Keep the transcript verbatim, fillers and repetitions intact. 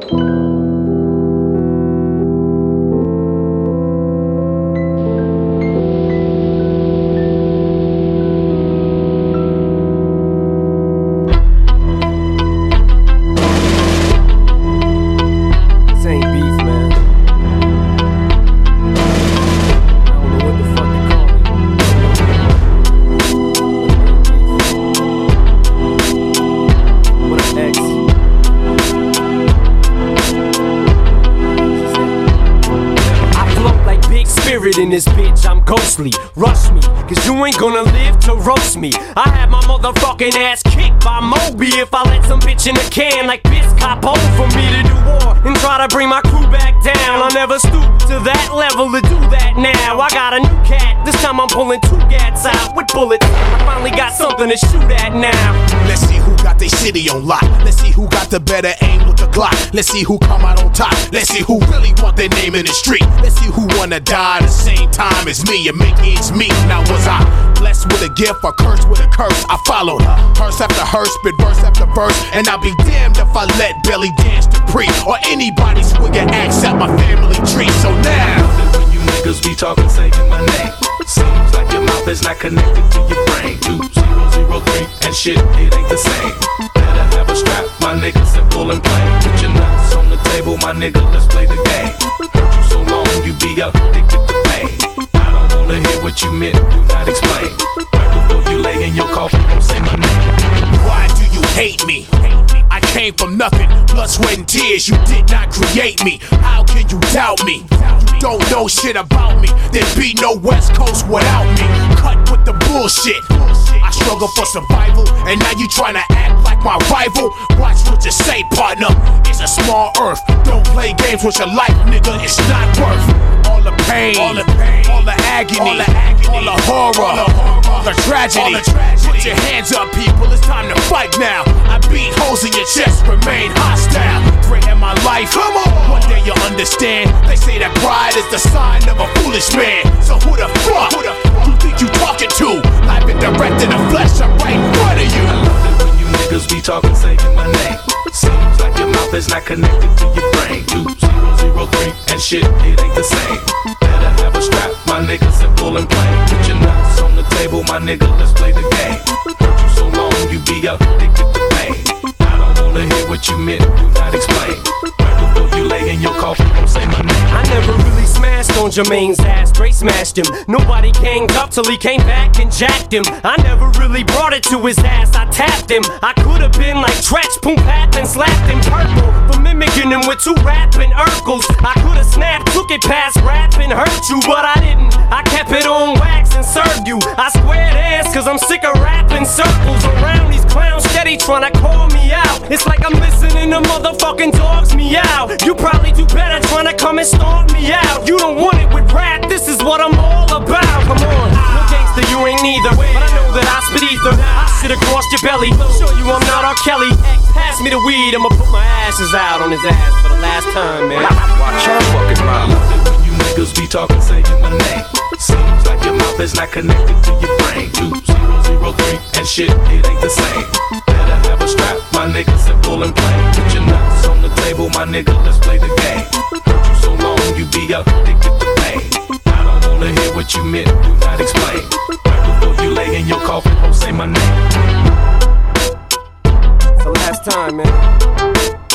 In this bitch, I'm ghostly. Rush me, cause you ain't gonna live to roast me. I had my motherfucking ass kicked by Moby. If I let some bitch in a can like Biz Capo for me to do war and try to bring my crew back down, I'll never stoop to that level to do that now. I got a new cat, this time I'm pulling two gats out with bullets. I finally got something to shoot at now. Let's see who got their city on lock. Let's see who got the better aim with the Glock. Let's see who come out on top. Let's see who really want their name in the street. Let's see who wanna die the same time as me and make ends meet. Now was I blessed with a gift or cursed with a curse? I followed her, hearse after hearse, spit verse after verse, and I'll be damned if I let Belly Dance to Pre or anybody swing an axe at my family tree. So now, when you niggas be talking, saying my name, seems like your mouth is not connected to your brain. Two zero zero three and shit, it ain't the same. Better have a strap, my nigga, simple and plain. Put your nuts on the table, my nigga, let's play the game. Heard you so long, you be addicted to pain. I don't wanna hear what you meant, do not explain. Right before you lay in your coffin, don't say my name. Why do you hate me? I came from nothing, blood, sweat, and tears. You did not create me. How can you doubt me? You don't know shit about me. There'd be no West Coast without me. Cut with the bullshit. I struggle for survival, and now you tryna act like my rival. Watch what you say, partner. It's a small earth. Don't play games with your life, nigga. It's not worth all the pain, all the pain, all the agony, all the, agony, all the horror, all the, horror, all the tragedy. All the tragedy. Put your hands up, people. It's time to fight now. I beat holes in your chest, remain hostile. Threaten my life. Come on. One day you'll understand. They say that pride is the sign of a foolish man. So who the fuck? Who the fuck you think you talking to? Live and direct in the flesh. I'm right in front of you. I love it when you niggas be talking, saying my name. Seems like your mouth is not connected to your brain. Two zero zero three and shit, it ain't the same. Better have a strap, my nigga, simple and plain. Put your nuts on the table, my nigga, let's play the game. Heard you so long, you be addicted to pain. I don't wanna hear what you meant, do not explain. Right before you lay in your coffin, don't say my name. I never really smashed on Jermaine's ass, straight smashed him. Nobody ganged up till he came back and jacked him. I never really brought it to his ass, I tapped him. I could've been like Tretch, Poom Pat, and slapped him purple for mimicking him with two rapping Urkels. I could've snapped, took it past rap and hurt you, but I didn't. I kept it on wax and served you. I squared ass cause I'm sick of rapping circles around these clowns steady tryna call me out. It's like I'm listening to motherfucking dogs meow. You probably do better tryna come and stomp me out. You don't want it with rap, this is what I'm all about. Come on, no gangster, you ain't neither, but I know that I spit ether. I sit across your belly, show you I'm not R. Kelly. Pass me the weed, I'ma put my ashes out on his ass for the last time, man. Watch your fucking mouth. When you niggas be talking, saying my name. Seems like your mouth is not connected to your brain. Two zero zero three and shit, it ain't the same. Better have a strap, my nigga, simple and plain. Put your nuts on the table, my nigga, let's play the game. Heard you so long, you be addicted to pain. I don't wanna hear what you meant, do not explain. Right before you lay in your coffin, don't say my name. It's the last time, man.